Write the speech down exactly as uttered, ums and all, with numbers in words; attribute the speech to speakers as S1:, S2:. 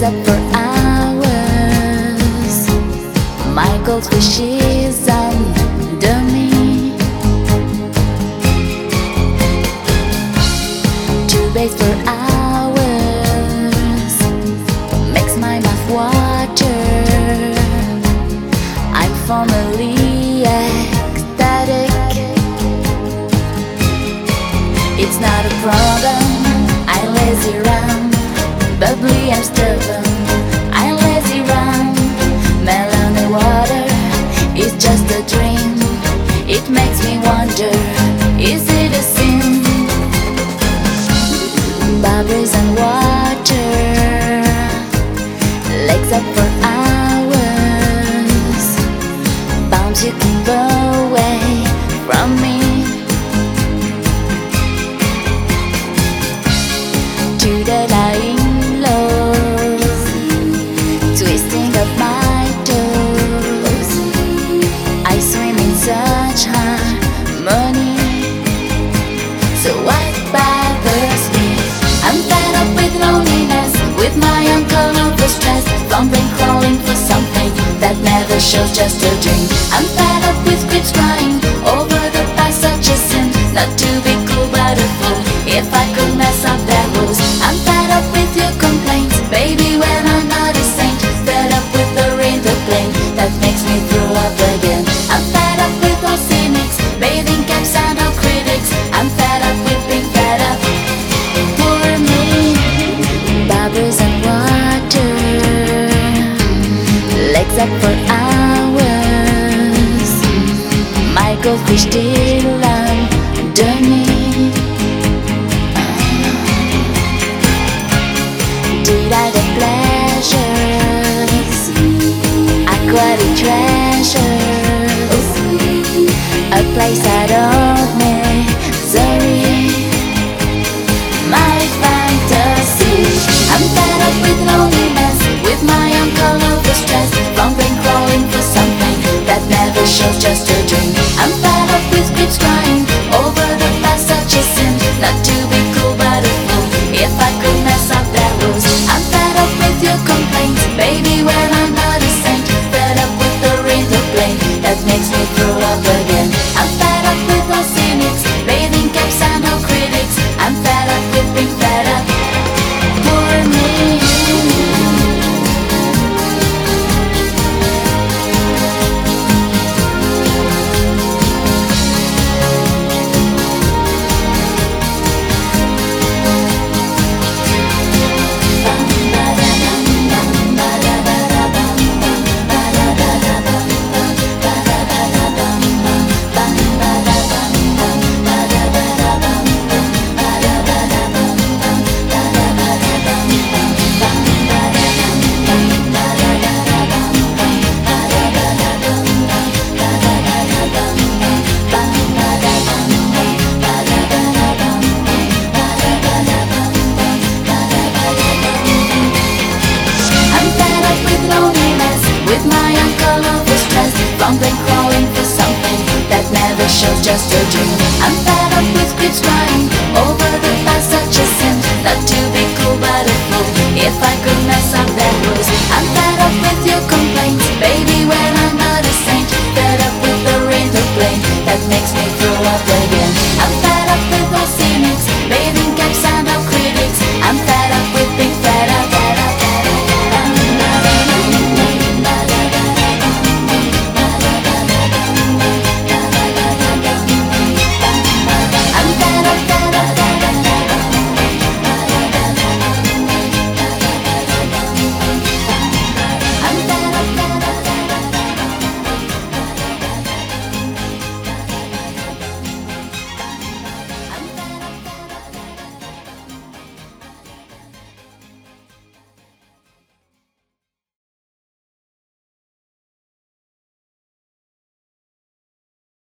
S1: up for hours. My goldfish is under me. To bathe for hours makes my mouth water. I'm formally ecstatic. It's not a problem, I lazy around. Bubbly, I'm stubborn, I lazy around. Melon and water is just a dream. It makes me wonder, is it a sin? Bubbles and water, legs up for hours. Bombs you can blow away from me. To the lying lows, twisting of my toes, I swim in such harmony. So what bothers me? I'm fed up with loneliness, with my uncle over stress, fumbling, crawling for something that never shows, just a dream. I'm fed up with scripts crying over the past, such a sin. Not to be cool but a fool, if I could mess up that rules. I'm fed up with your complaints, baby, when I'm not a saint. Fed up with the rain, the plane that makes me throw up again. I'm fed up with all cynics, bathing caps and all critics. I'm fed up with being fed up. Poor me. Bubbles and water, legs up for hours. My goldfish still under me. Did I the pleasures, aquatic treasures, a place out of misery, my fantasy. I'm fed up with loneliness, with my uncle over stress, fumbling, crawling for something that never shows, just a dream. I'm fed up with scripts crying over the past, such a sin. Not to be cool but a fool, if I could mess up that rules. I'm fed up with your complaints, baby, when I'm not a saint. Fed up with the rain, the plane that makes me throw up again. I'm fed up with all cynics, bathing caps and all critics. I'm fed up with being fed up. Poor me. With my uncle over stress, fumbling, crawling for something that never shows, just a dream. I'm fed up with scripts crying